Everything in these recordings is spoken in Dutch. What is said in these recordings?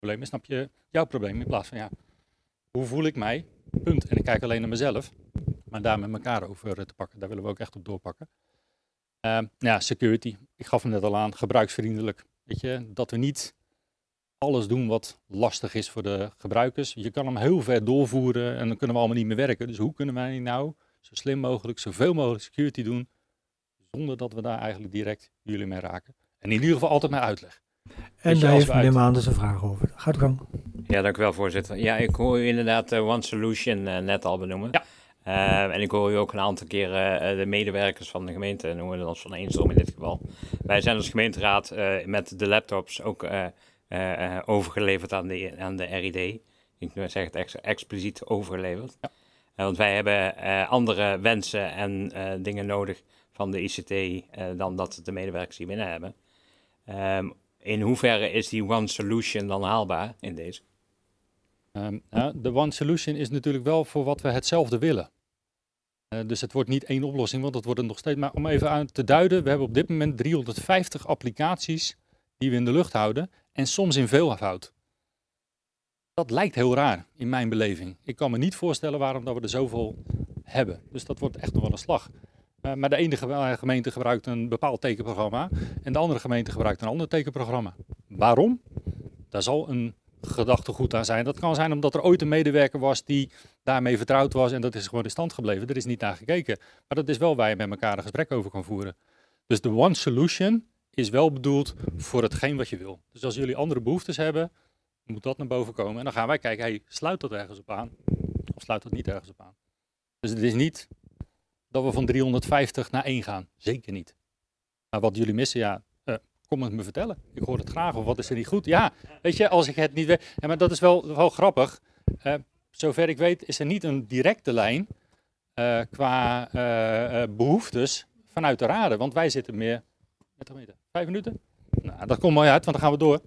probleem is, snap je jouw probleem in plaats van ja, hoe voel ik mij? Punt. En ik kijk alleen naar mezelf, maar daar met elkaar over te pakken. Daar willen we ook echt op doorpakken. Ja, security. Ik gaf hem net al aan, gebruiksvriendelijk. Weet je, dat we niet alles doen wat lastig is voor de gebruikers. Je kan hem heel ver doorvoeren en dan kunnen we allemaal niet meer werken. Dus hoe kunnen wij nou zo slim mogelijk, zoveel mogelijk security doen, zonder dat we daar eigenlijk direct jullie mee raken. En in ieder geval altijd met uitleg. En daar heeft meneer Maanders een vraag over. Gaat u gang. Ja, dank u wel, voorzitter. Ja, ik hoor u inderdaad One Solution net al benoemen. Ja. En ik hoor u ook een aantal keren de medewerkers van de gemeente noemen we ons van Eenstroom in dit geval. Wij zijn als gemeenteraad met de laptops ook overgeleverd aan de RID. Ik zeg het expliciet overgeleverd. Ja. Want wij hebben andere wensen en dingen nodig van de ICT dan dat de medewerkers die binnen hebben. In hoeverre is die One Solution dan haalbaar in deze? De One Solution is natuurlijk wel voor wat we hetzelfde willen. Dus het wordt niet één oplossing, want dat wordt het nog steeds. Maar om even aan te duiden, we hebben op dit moment 350 applicaties die we in de lucht houden. En soms in veelvoud. Dat lijkt heel raar in mijn beleving. Ik kan me niet voorstellen waarom dat we er zoveel hebben. Dus dat wordt echt nog wel een slag. Maar de ene gemeente gebruikt een bepaald tekenprogramma en de andere gemeente gebruikt een ander tekenprogramma. Waarom? Daar zal een gedachtegoed aan zijn. Dat kan zijn omdat er ooit een medewerker was die daarmee vertrouwd was en dat is gewoon in stand gebleven. Er is niet naar gekeken. Maar dat is wel waar je met elkaar een gesprek over kan voeren. Dus de One Solution is wel bedoeld voor hetgeen wat je wil. Dus als jullie andere behoeftes hebben, moet dat naar boven komen. En dan gaan wij kijken, hey, sluit dat ergens op aan? Of sluit dat niet ergens op aan? Dus het is niet dat we van 350 naar 1 gaan. Zeker niet. Maar wat jullie missen, ja, kom het me vertellen. Ik hoor het graag. Of wat is er niet goed? Ja, weet je, als ik het niet weet. Ja, maar dat is wel grappig. Zover ik weet is er niet een directe lijn qua behoeftes vanuit de raden. Want wij zitten meer... 5 minuten? Nou, dat komt mooi uit, want dan gaan we door.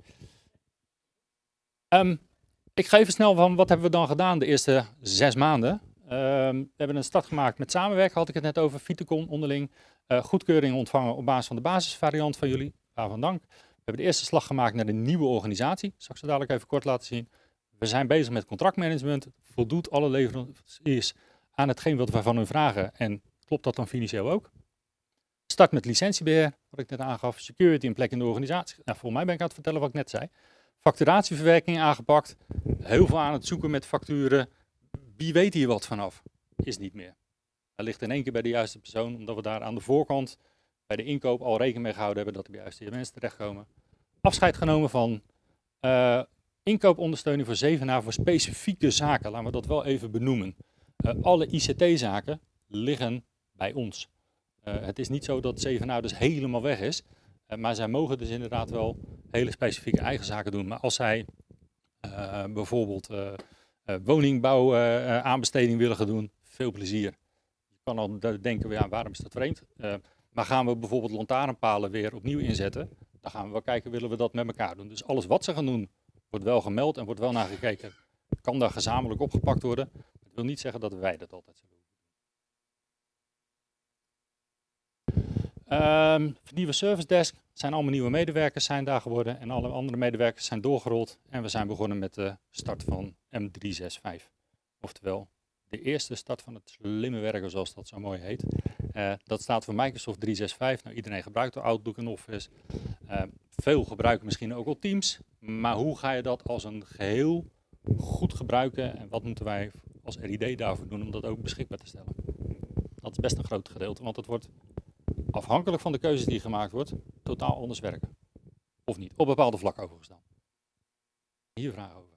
Ik ga even snel van wat hebben we dan gedaan de eerste 6 maanden. We hebben een start gemaakt met samenwerken, had ik het net over, Vitecon onderling. Goedkeuring ontvangen op basis van de basisvariant van jullie. Waarvan dank. We hebben de eerste slag gemaakt naar de nieuwe organisatie. Zal ik ze dadelijk even kort laten zien. We zijn bezig met contractmanagement. Voldoet alle leveranciers aan hetgeen wat we van hun vragen. En klopt dat dan financieel ook? Start met licentiebeheer, wat ik net aangaf. Security en plek in de organisatie. Nou, volgens mij ben ik aan het vertellen wat ik net zei. Facturatieverwerking aangepakt. Heel veel aan het zoeken met facturen. Wie weet hier wat vanaf? Is niet meer. Dat ligt in één keer bij de juiste persoon, omdat we daar aan de voorkant bij de inkoop al rekening mee gehouden hebben dat er bij juiste mensen terechtkomen. Afscheid genomen van inkoopondersteuning voor Zevenaar voor specifieke zaken. Laten we dat wel even benoemen. Alle ICT-zaken liggen bij ons. Het is niet zo dat Zevenaar dus helemaal weg is. Maar zij mogen dus inderdaad wel hele specifieke eigen zaken doen. Maar als zij bijvoorbeeld woningbouw aanbesteding willen gaan doen, veel plezier. Je kan al denken, ja, waarom is dat vreemd? Maar gaan we bijvoorbeeld lantaarnpalen weer opnieuw inzetten, dan gaan we wel kijken, willen we dat met elkaar doen. Dus alles wat ze gaan doen, wordt wel gemeld en wordt wel naar gekeken. Kan daar gezamenlijk opgepakt worden. Dat wil niet zeggen dat wij dat altijd zullen doen. Nieuwe service desk, zijn allemaal nieuwe medewerkers zijn daar geworden en alle andere medewerkers zijn doorgerold en we zijn begonnen met de start van M365. Oftewel de eerste start van het slimme werken zoals dat zo mooi heet. Dat staat voor Microsoft 365. Nou, iedereen gebruikt Outlook en Office. Veel gebruiken misschien ook al Teams. Maar hoe ga je dat als een geheel goed gebruiken en wat moeten wij als RID daarvoor doen om dat ook beschikbaar te stellen? Dat is best een groot gedeelte, want het wordt afhankelijk van de keuzes die gemaakt wordt, totaal anders werken. Of niet, op bepaalde vlakken overgestaan. Hier vragen over.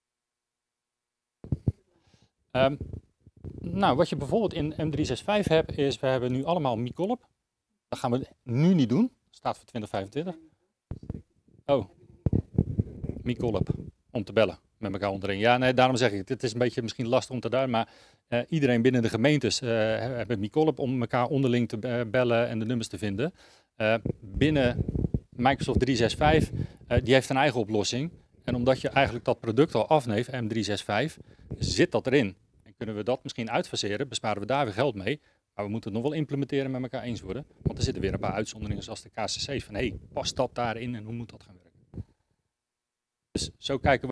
Nou, wat je bijvoorbeeld in M365 hebt, is we hebben nu allemaal MiColp. Dat gaan we nu niet doen. Staat voor 2025. Oh, MiColp. Om te bellen met elkaar onderling. Ja, nee, daarom zeg ik het. Het is een beetje misschien lastig om te duiden, maar iedereen binnen de gemeentes hebben MiColp om elkaar onderling te bellen en de nummers te vinden. Binnen Microsoft 365, die heeft een eigen oplossing. En omdat je eigenlijk dat product al afneemt, M365, zit dat erin. En kunnen we dat misschien uitfaseren, besparen we daar weer geld mee. Maar we moeten het nog wel implementeren met elkaar eens worden. Want er zitten weer een paar uitzonderingen zoals de KCC's van, hey, past dat daarin en hoe moet dat gaan werken? Dus zo kijken we